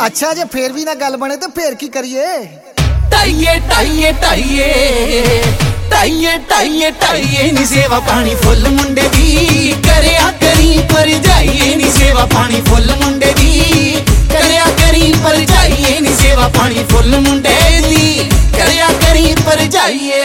अच्छा जे फिर भी ना गल बने तो फिर की करिए? टाइए टाइए टाइए टाइए टाइए टाइए नी सेवा पानी फुल मुंडे दी करया करी पर जाइए नी सेवा पानी फुल मुंडे दी करया करी पर जाइए नी सेवा पानी फुल मुंडे दी करया करी पर जाइए।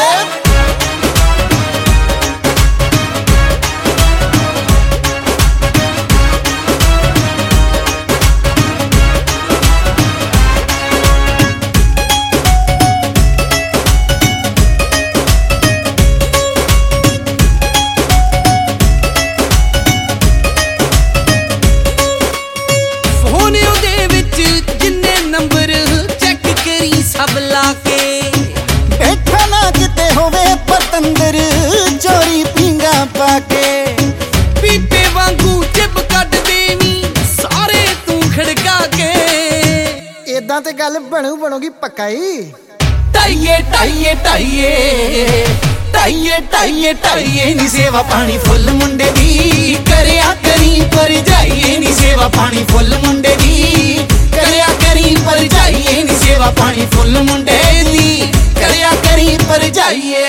सब लाके बैठा ना किते होवे पतंदर चोरी पींगा पाके पीपे वांगू चिप कट देनी सारे तू खड़का के इदां ते गल बनूगी पक्का ही। टाइए टाइए टाइए टाइए टाइए टाइए नी सेवा पानी फुल मुंडे दी करया करी पर जाइए नी सेवा पानी फुल मुंडे दी करया करी पर जाइए नी सेवा पानी फुल मुंडे दी करया करी पर जाइए।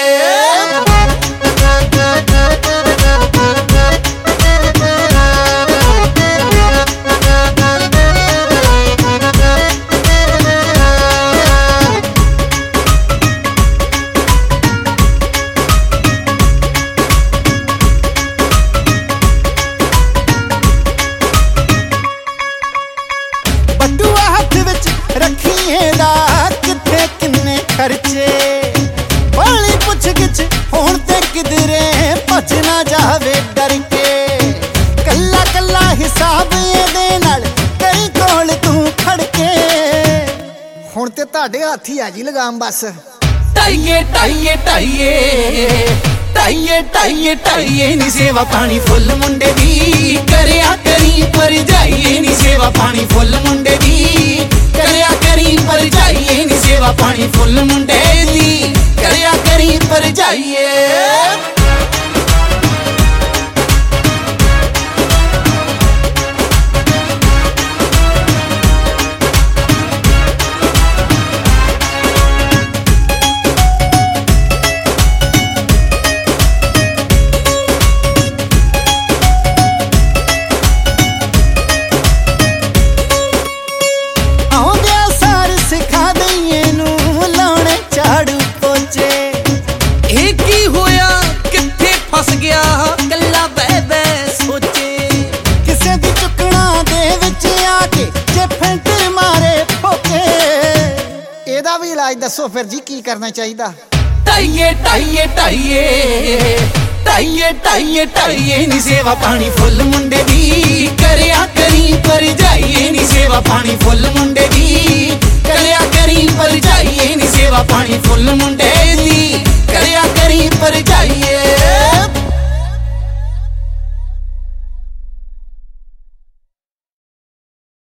किथे किन्ने खर्चे बाली पुछ गिछ होण ते किधरे भज ना जावे डर के कल्ला कल्ला हिसाब एदे नाल कई कोल तू खड़के हुण ते तुहाडे हत्थ ही आ जी लगाम बस। टाइए टाइए टाइए टाइए टाइए टाइए नी सेवा पानी फुल मुंडे दी करया करी पर जाइए नी सेवा पानी फुल मुंडे दी करया करी पर जाइए नी सेवा पानी फुल मुंडे दी करया करी पर जाइए। फस गया कल्ला बह बह सोचे किसे दी चुकना दे विच आके जे फेंट मारे फोके एदा भी इलाज दसो फिर जी की करना चाहिदा? टाइए टाइए टाइए टाइए टाइए टाइए नी सेवा पानी फुल मुंडे दी करया करी पर जाइए नी सेवा